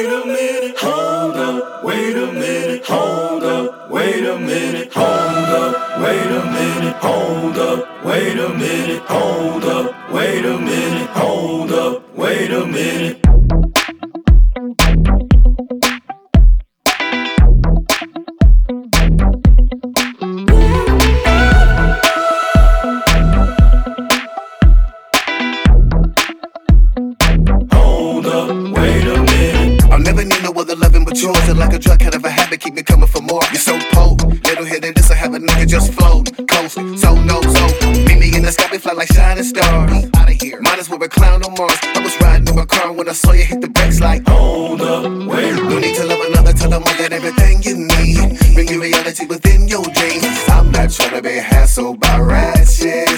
wait a minute, hold up, wait a minute, hold up, wait a minute, hold up, wait a minute, hold up, wait a minute, hold up, wait a minute, hold up, wait a minute. Yours are like a drug, kind of a habit, keep me coming for more. You're so potent, little hit and this, I have a nigga just float, coasting, so no, so meet me in the sky, we fly like shining stars. Out of here, might as well be a clown on Mars. I was riding in my car when I saw you hit the brakes like, hold up, wait. No need to love another, tell them I got everything you need. Bring you reality within your dreams. I'm not trying to be hassled by ratchet.